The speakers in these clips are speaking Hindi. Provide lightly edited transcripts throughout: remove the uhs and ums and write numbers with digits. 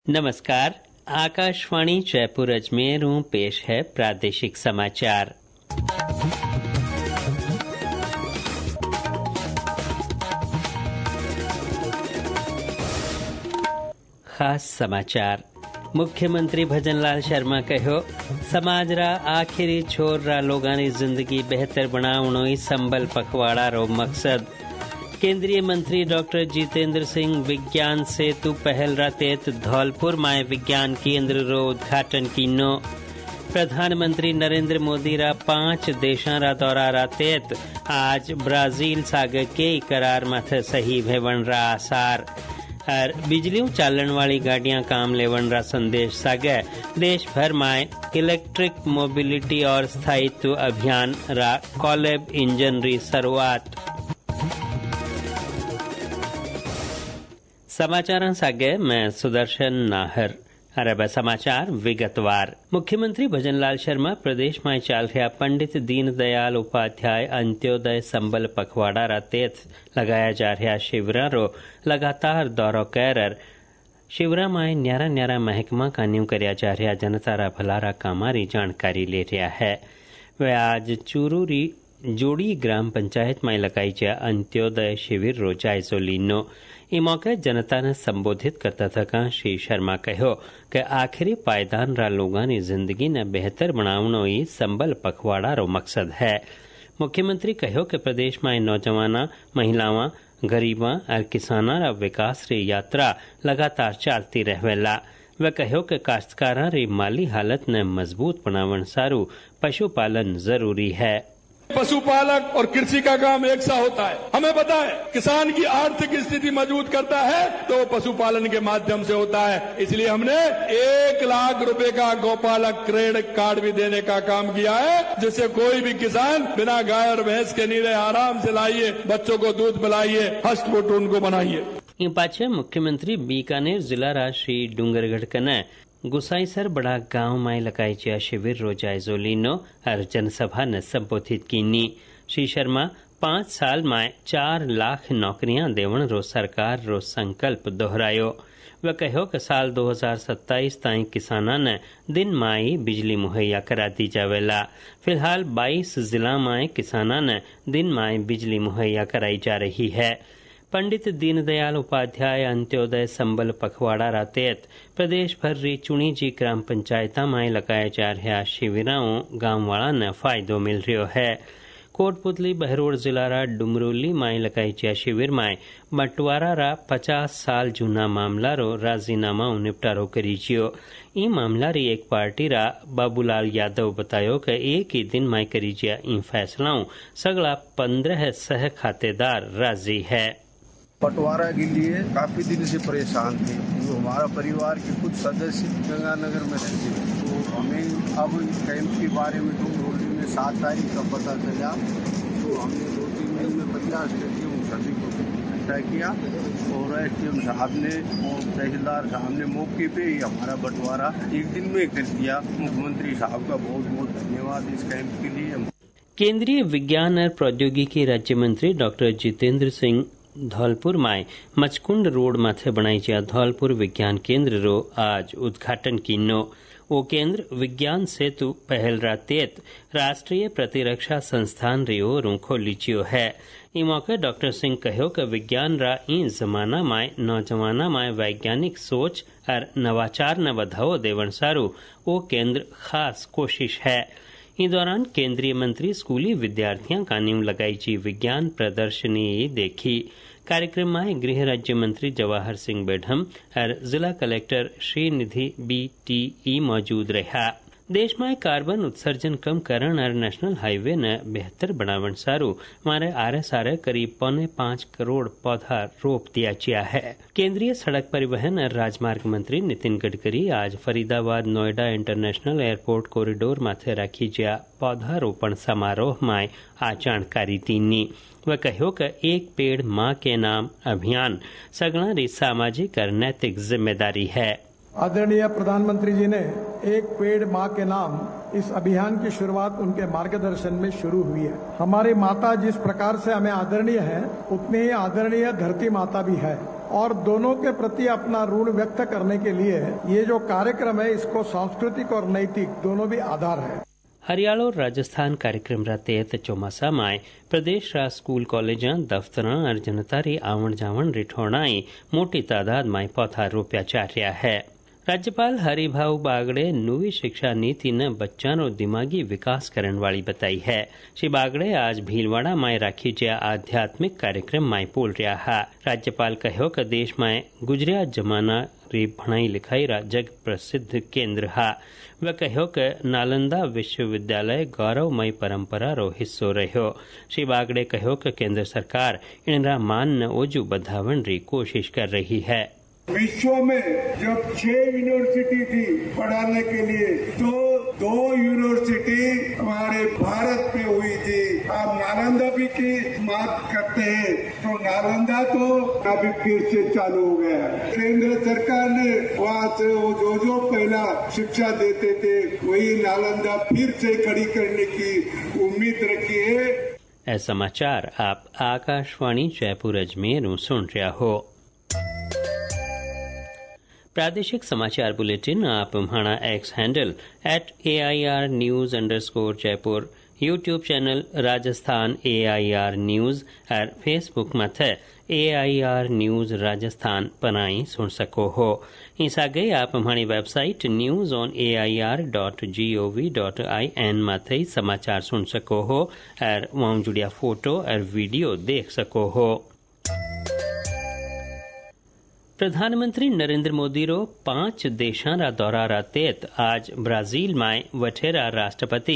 नमस्कार। आकाशवाणी जयपुर अजमेर पेश है प्रादेशिक समाचार। खास समाचार। मुख्यमंत्री भजन लाल शर्मा कहो, समाज रा आखिरी छोर रा लोगानी जिंदगी बेहतर बनावणो ही संबल पखवाड़ा रो मकसद। केंद्रीय मंत्री डॉक्टर जितेंद्र सिंह विज्ञान सेतु पहल रा तहत धौलपुर माय विज्ञान केंद्र रो उद्घाटन कीनो। प्रधानमंत्री नरेंद्र मोदी रा 5 देशां रा दौरा रा तहत आज ब्राजील सागे के करार माथे सही भेवण रा आसार। और बिजलियों चालन वाली गाड़ियां काम लेवन रा संदेश सागे देश भर में इलेक्ट्रिक मोबिलिटी और स्थायित्व अभियान रा कॉलेब इंजन री शुरुआत। समाचार सागे मैं सुदर्शन नाहर। अरब समाचार विगतवार। मुख्यमंत्री भजन लाल शर्मा प्रदेश में चल रहा पंडित दीनदयाल उपाध्याय अंत्योदय संबल पखवाड़ा रा तहत लगाया जा रहा शिविरा रो लगातार दौरो कर शिविरा में न्यारा न्यारा महकमा का न्यू करया जा रहा जनता रा भलारा कामारी जानकारी ले रहा है। वे आज चूरूरी जोड़ी ग्राम पंचायत में लगाई जा अंत्योदय शिविर रो जायजो लीनो। इस मौके जनता ने संबोधित करता था श्री शर्मा कहो कि आखिरी पायदान रा लोगों की जिंदगी ने बेहतर बनावनो ही संबल पखवाड़ा रो मकसद है। मुख्यमंत्री कहो कि प्रदेश में नौजवाना, महिलावां, गरीबा और किसाना रा विकास री यात्रा लगातार चलती रहेला। वे कहो कि काश्तकारां री माली हालत ने मजबूत बनावन सारू पशुपालन जरूरी है। पशुपालक और कृषि का काम एक सा होता है। हमें पता है किसान की आर्थिक स्थिति मजबूत करता है तो पशुपालन के माध्यम से होता है। इसलिए हमने 1 लाख रुपए का गौपालक क्रेडिट कार्ड भी देने का काम किया है, जिससे कोई भी किसान बिना गाय और भैंस के नीरे आराम से लाइए, बच्चों को दूध पिलाइए, हष्ट पुष्ट उनको बनाइए। इन पाछे मुख्यमंत्री बीकानेर जिला राशि डूंगरगढ़ कने गुसाईसर बड़ा गांव में लगाई शिविर रो जायजो लीनो और जनसभा ने संबोधित कीनी। श्री शर्मा 5 साल में 4 लाख नौकरियां देवन रो सरकार रो संकल्प दोहरायो। वे कहो कि साल 2027 ताईं किसाना ने दिन माई बिजली मुहैया करा दी जावेला। फिलहाल 22 जिला में किसाना ने दिन माई बिजली मुहैया कराई जा रही है। पंडित दीनदयाल उपाध्याय अंत्योदय संबल पखवाड़ा रा तहत प्रदेश भर री चुनी जी ग्राम पंचायता में लगाया जा रहा शिविराओं गांव वाला ने फायदो मिल रहा है। कोटपुतली बहरोड जिला रा डुमरोली में लगाई जा शिविर में बंटवारा रा 50 साल जूना मामला रो राजीनामा निपटारो करी जियो। ई मामला री एक पार्टी रा बाबूलाल यादव बतायो कि एक ही दिन में करी जिया इन फैसलाओं सगला 15 सह खातेदार राजी है। बंटवारा के लिए काफी दिन से परेशान थे। तो हमारा परिवार के कुछ सदस्य गंगानगर में रहते हैं, तो हमें अब इस कैंप के बारे में डूंगरौली में 7 तारीख का पता चला। तो हमने 2-3 दिन में 50 व्यक्तियों सभी को इकट्ठा किया और एसडीएम साहब ने और तहसीलदार साहब ने मौके पे ही हमारा बंटवारा एक दिन में कर दिया। मुख्यमंत्री साहब का बहुत बहुत धन्यवाद इस कैंप के लिए। केंद्रीय विज्ञान और प्रौद्योगिकी राज्य मंत्री डॉक्टर जितेंद्र सिंह धौलपुर में मचकुंड रोड माथे बनाई जा धौलपुर विज्ञान केंद्र रो आज उद्घाटन कीनो। वो केंद्र विज्ञान सेतु पहल रा तहत राष्ट्रीय प्रतिरक्षा संस्थान री ओर खोलीचियो है। इस मौके डॉक्टर सिंह कहो कि विज्ञान रा इन जमाना में नौजवाना में वैज्ञानिक सोच और नवाचार न बढ़ावो देवन सारू वो केंद्र खास कोशिश है। इस दौरान केंद्रीय मंत्री स्कूली विद्यार्थियों का न्यू लगाई जी विज्ञान प्रदर्शनी देखी। कार्यक्रम में गृह राज्य मंत्री जवाहर सिंह बेढम और जिला कलेक्टर श्रीनिधि BTE मौजूद रहा। देश में कार्बन उत्सर्जन कम करण और नेशनल हाईवे ने बेहतर बनावन सारू मारे आरे सारे करीब 5.25 करोड़ पौधा रोप दिया गया है। केंद्रीय सड़क परिवहन और राजमार्ग मंत्री नितिन गडकरी आज Faridabad Noida international airport corridor माथे रखी जा पौधारोपण समारोह में आ जानकारी दीनी। वह कहो कि एक पेड़ माँ के नाम अभियान सगला री सामाजिक और नैतिक जिम्मेदारी है। आदरणीय प्रधानमंत्री जी ने एक पेड़ माँ के नाम इस अभियान की शुरुआत उनके मार्गदर्शन में शुरू हुई है। हमारी माता जिस प्रकार से हमें आदरणीय है, उतनी ही आदरणीय धरती माता भी है। और दोनों के प्रति अपना ऋण व्यक्त करने के लिए ये जो कार्यक्रम है इसको सांस्कृतिक और नैतिक दोनों भी आधार है। हरियाणा और राजस्थान कार्यक्रम तहत चौमासा में प्रदेश रा स्कूल कॉलेजा दफ्तरा और जनता री आवण जावण रिठोणाई मोटी तादाद में पौधा रोप्या जा रहा है। राज्यपाल हरिभाऊ बागड़े नवी शिक्षा नीति ने बच्चा नो दिमागी विकास करने वाली बताई है। श्री बागड़े आज भीलवाड़ा में राखी जया आध्यात्मिक कार्यक्रम में बोल रहा है। राज्यपाल कहो कि देश में गुजरिया जमाना री भणाई लिखाई रा जग प्रसिद्ध केंद्र है। वह कहो कि नालंदा विश्वविद्यालय गौरवमय परंपरा रो हिस्सो रहो। श्री बागड़े कहो कि केंद्र सरकार इनरा मान न ओजू बधावन री कोशिश कर रही है। विश्व में जब 6 यूनिवर्सिटी थी पढ़ाने के लिए तो 2 यूनिवर्सिटी हमारे भारत में हुई थी। आप नालंदा भी की बात करते हैं तो नालंदा तो अभी फिर से चालू हो गया। केंद्र सरकार ने वहाँ से वो जो पहला शिक्षा देते थे वही नालंदा फिर से खड़ी करने की उम्मीद रखी है। ऐ समाचार आप आकाशवाणी जयपुर अजमेर सुन रहा हो। प्रादेशिक समाचार बुलेटिन आप हमारा X handle @AIR News_ Jaipur, YouTube channel Rajasthan AIR news और फेसबुक मथे AIR न्यूज राजस्थान पनाई सुन सको हो। इस आगे आप हमारी वेबसाइट news.air.gov.in मथे समाचार सुन सको हो और वहाँ जुड़िया फोटो और वीडियो देख सको हो। प्रधानमंत्री नरेंद्र मोदी रो 5 देशां रा दौरा रा तेत आज ब्राजील में वठेरा राष्ट्रपति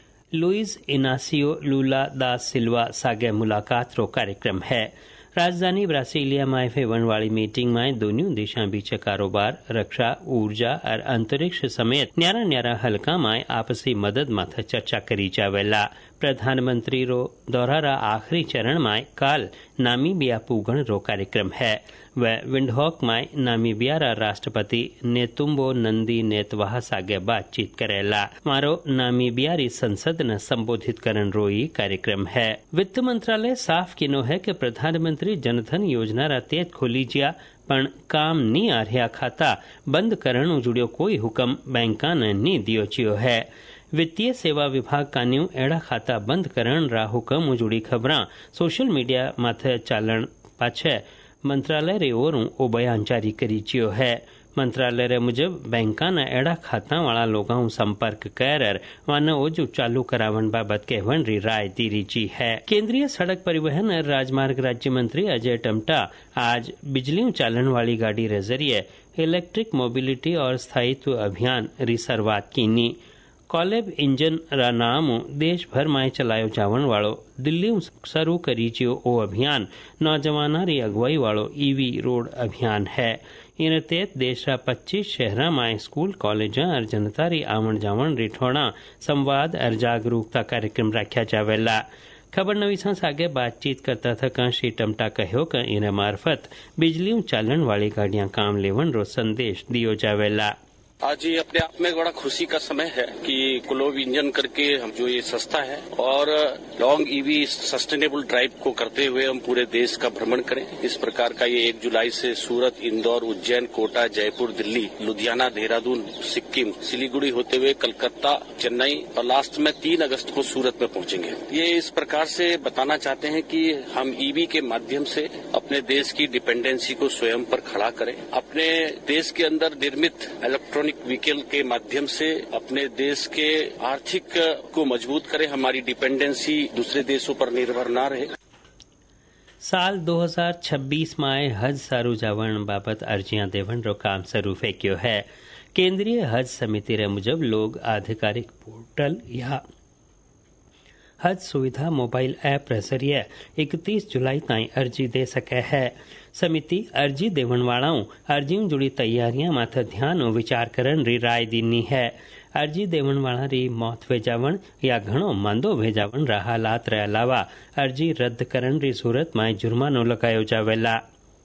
लुइस इनासियो लुला दा सिल्वा सागे मुलाकात रो कार्यक्रम है। राजधानी ब्रासीलिया में होने वाली मीटिंग में दोनों देशों बीच कारोबार, रक्षा, ऊर्जा और अंतरिक्ष समेत न्यारा हल्का में आपसी मदद माथे चर्चा करी जावेला। प्रधानमंत्री रो दौरा रा आखिरी चरण में काल नामीबिया पुगण रो कार्यक्रम है। वह विंडहॉक में नामीबिया रा राष्ट्रपति नेतुम्बो नंदी नेतवाहा सागे बातचीत करेला। मारो नामीबिया री संसद न संबोधित करन रोई कार्यक्रम है। वित्त मंत्रालय साफ किनो है कि प्रधानमंत्री जनधन योजना रा तेत खोली जिया पण काम नी आ रहा खाता बंद करण जुड़ियो कोई हुक्म बैंका ने नी दियो चियो है। वित्तीय सेवा विभाग कान्यू एड़ा खाता बंद करण रा हुक्म जुड़ी खबरां सोशल मीडिया माथे चालन पाछे मंत्रालय रे ओरों ओ बयान जारी करी चियो है। मंत्रालय रे मुजब बैंका न एड़ा खाता वाला लोगों संपर्क कर वान ओजू चालू करावन बाबत कहवन री राय दी रीची है। केंद्रीय सड़क परिवहन और राजमार्ग राज्य मंत्री अजय टमटा आज बिजलियों चालन वाली गाड़ी रे जरिए इलेक्ट्रिक मोबिलिटी और स्थायित्व अभियान री शुरुआत कीनी। कॉलेब इंजन रा नाम देश भर में चलायो जावन वालो दिल्ली शुरू करी जियो ओ अभियान नौजवाना री अगुवाई वालो ईवी रोड अभियान है। इन तहत देश रा 25 शहरा में स्कूल कॉलेज और जनता री आवण जावण रिठोड़ा संवाद और जागरूकता कार्यक्रम रखा जावेला। खबर नवीसा आगे बातचीत करता था श्री टमटा कहो कि इन मार्फत बिजलियों चालन वाली गाड़ियां काम लेवन रो संदेश दियो जावेला। आज ये अपने आप में बड़ा खुशी का समय है कि कोलेब इंजन करके हम जो ये सस्ता है और लॉन्ग ईवी सस्टेनेबल ड्राइव को करते हुए हम पूरे देश का भ्रमण करें। इस प्रकार का ये 1 जुलाई से सूरत, इंदौर, उज्जैन, कोटा, जयपुर, दिल्ली, लुधियाना, देहरादून, सिक्किम, सिलीगुड़ी होते हुए कलकत्ता, चेन्नई और लास्ट में 3 अगस्त को सूरत में पहुंचेंगे। ये इस प्रकार से बताना चाहते हैं कि हम ईवी के माध्यम से अपने देश की डिपेंडेंसी को स्वयं पर खड़ा करें। अपने देश के अंदर निर्मित इलेक्ट्रॉनिक व्हीकल के माध्यम से अपने देश के आर्थिक को मजबूत करें, हमारी डिपेंडेंसी दूसरे देशों पर निर्भर न रहे। साल 2026 में हज सारू जावण बाबत अर्जियां देवन रो काम शुरू फेंक्यो है। केंद्रीय हज समिति रे मुजब लोग आधिकारिक पोर्टल या हज सुविधा मोबाइल ऐप रे जरिए 31 जुलाई ताईं अर्जी दे सके है। समिति अर्जी देवन वालाओं अर्जियों जुड़ी तैयारियां माथे ध्यान और विचार करन री राय दीनी है। अर्जी देवन वाला री मौत वेजावण या घणो मांदो वेजावण रा हालात रे अलावा अर्जी रद्द करन री सूरत में जुर्मानो लगायो जावेला।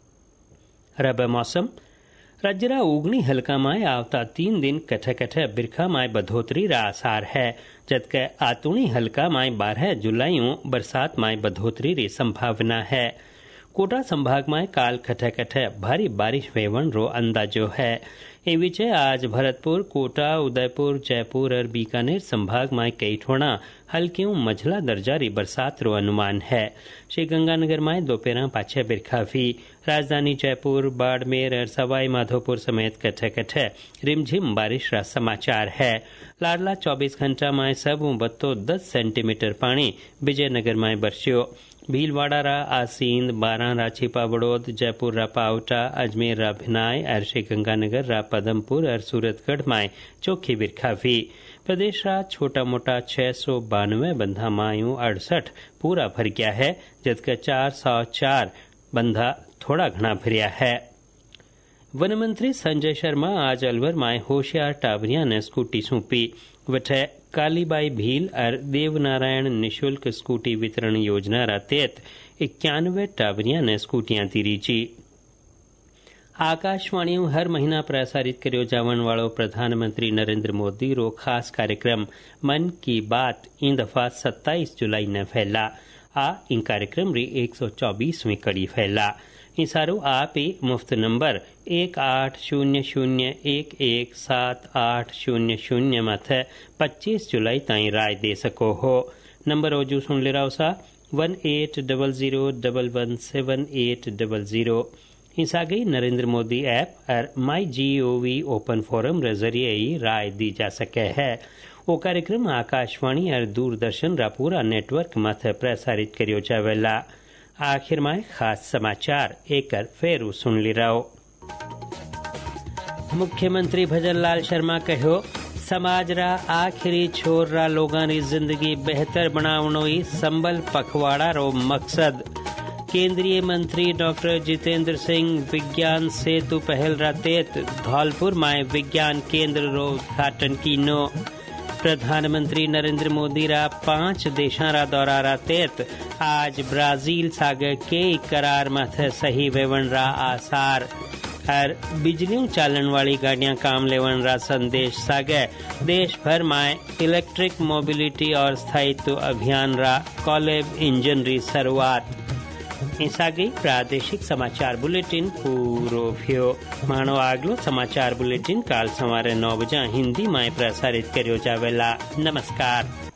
रब मौसम राज्य रा उगनी हल्का में आवता 3 दिन कठे कठे बिरखा में बढ़ोतरी रा आसार है, जबकि आतुणी हल्का में 12 जुलाई बरसात में बढ़ोतरी री संभावना है। कोटा संभाग में काल खठे खठे भारी बारिश वेवण रो अंदाजो है। ए विचे आज भरतपुर, कोटा, उदयपुर, जयपुर और बीकानेर संभाग में कई ठोड़ा हल्की मझला दर्जारी बरसात रो अनुमान है। श्रीगंगानगर में दोपहर पाछे बिरखा भी। राजधानी जयपुर, बाड़मेर और सवाई माधोपुर समेत कठे कठे रिमझिम बारिश रा समाचार है। लाडला 24 घंटा में सब बत्तो 10 सेंटीमीटर पानी विजयनगर में बरस्यो। भीलवाड़ा रा आसींद, बारां रा छिपा बड़ौद, जयपुर रा पावटा, अजमेर रा भिनाई और श्रीगंगानगर रा पदमपुर और सूरतगढ़ में चोखी बिरखा भी। प्रदेश रा छोटा मोटा 692 बंधा मायूं 68 पूरा भर गया है, जबकि 404 बंधा थोड़ा घना भरिया है। वन मंत्री संजय शर्मा आज अलवर में होशियार टाबरिया ने स्कूटी सौंपी। वठे कालीबाई भील और देवनारायण निशुल्क स्कूटी वितरण योजना रा तहत 91 टाबरिया ने स्कूटियां तीरीची। आकाशवाणी हर महीना प्रसारित करियो जावन वालो प्रधानमंत्री नरेंद्र मोदी रो खास कार्यक्रम मन की बात इन दफा 27 जुलाई ने फैला। इन कार्यक्रम री 124वीं कड़ी फैला। सारू आप मुफ्त नंबर 1800117800 माथे 25 जुलाई ताई राय दे सको हो। नंबर ओजू सुन ले रहा सा 1800117800। हिस्सा गई नरेंद्र मोदी ऐप और माई GOV ओपन फोरम रे जरिए ही राय दी जा सके है। वो कार्यक्रम आकाशवाणी और दूरदर्शन रा पूरा नेटवर्क माथे प्रसारित करियो जावेला। आखिर में खास समाचार एक फेरू सुन ली रहो। मुख्यमंत्री भजन लाल शर्मा कहो, समाज रा आखिरी छोर रा लोगां री जिंदगी बेहतर बनावनो ही संबल पखवाड़ा रो मकसद। केंद्रीय मंत्री डॉक्टर जितेंद्र सिंह विज्ञान सेतु पहल रा तहत धौलपुर में विज्ञान केंद्र रो उद्घाटन कीनो। प्रधानमंत्री नरेंद्र मोदी रा 5 देशां रा दौरा रा तहत आज ब्राजील सागे के करार माथे सही वेवन रा आसार और बिजलियों चालन वाली गाड़ियां काम लेवन रा संदेश सागे देश भर में इलेक्ट्रिक मोबिलिटी और स्थायित्व अभियान रा कॉलेब इंजन री शुरुआत। ऐसा गई प्रादेशिक समाचार बुलेटिन पूरो भ्यो। मानो आगलो समाचार बुलेटिन काल सवारे 9 बजे हिंदी में प्रसारित करियो जावेला। नमस्कार।